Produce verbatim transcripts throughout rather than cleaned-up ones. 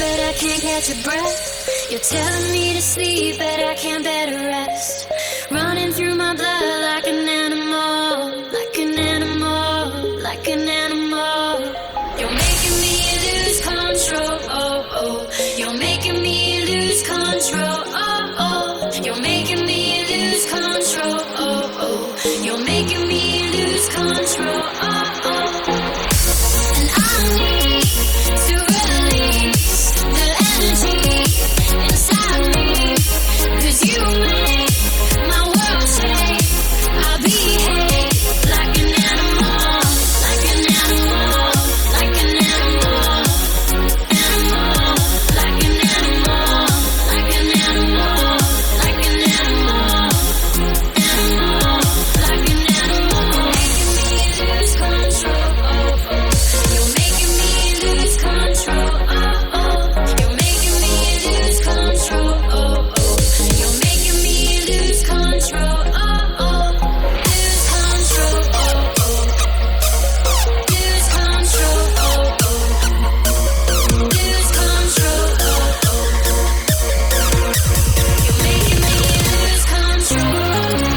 but I can't catch a breath. You're telling me to sleep, but I can't bear to rest. Running through my blood like an animal, like an animal, like an animal. You're making me lose control. Oh, oh. You're making me lose control. Oh, oh. You're making me lose control. Oh, oh. You're making me lose control. Oh, oh. And I need to release the energy inside me, 'cause you make my world shake. I behave like an animal, like an animal, like an animal, animal, like an animal, like an animal, like an animal, animal, like an animal. Making me lose control. Oh, oh. You're making me lose control. Oh, oh. You're making me lose control. Oh, oh. You're making me lose control. Oh, oh. Lose control. Oh, oh. Lose control. Oh, oh. Lose control. Oh, oh. You're making me lose control.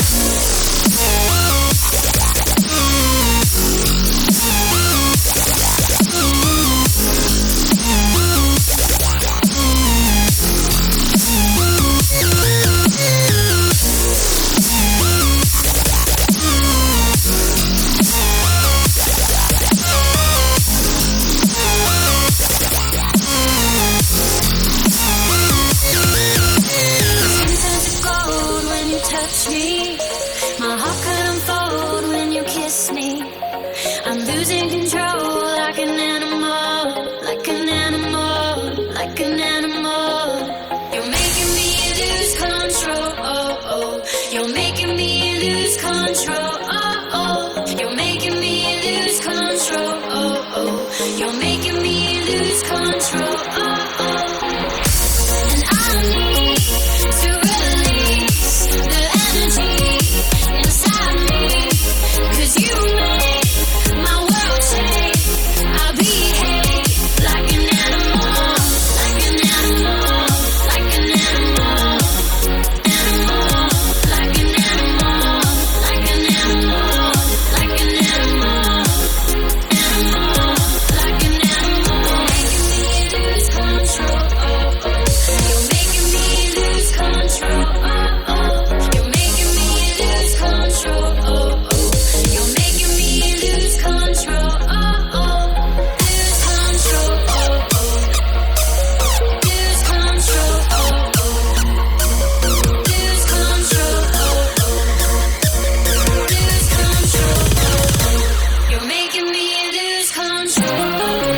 Sometimes it's gold when you touch me. My heart could unfold when you kiss me. I'm losing control like an animal, like an animal, like an animal. You're making me lose control. Oh, oh. You're making me lose control. Oh, oh. You're making me lose control. Oh, oh. You're making me lose control. Oh, oh. And I need to release the energy inside me, 'cause you make my world shake. I behave like an animal, like an animal, like an animal, animal, like an animal, like an animal, like an animal, animal, like an animal. Making me lose control. Oh, oh. You're making me lose control. Oh, oh. You're making me lose control. Oh, oh. You're making me lose control. Oh, oh. Lose control. Oh, oh. Lose control. Oh, oh. Lose control. Oh, oh. Lose control. Oh, oh. You're making me lose control.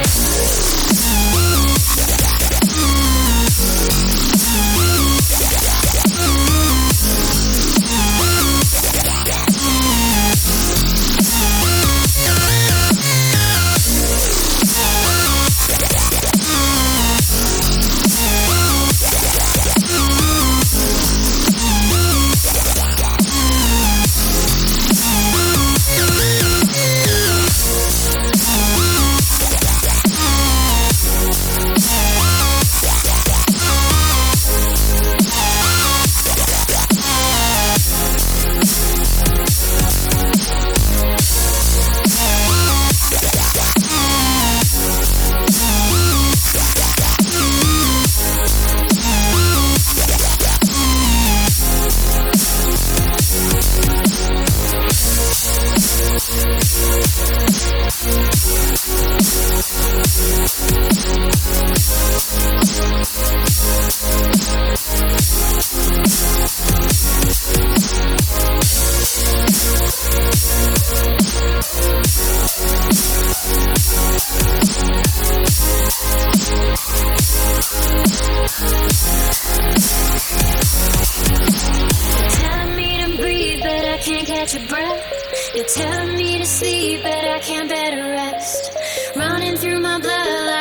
Telling me to breathe, but I can't catch a breath. You're telling me to sleep, but I can't bear to rest. Running through my blood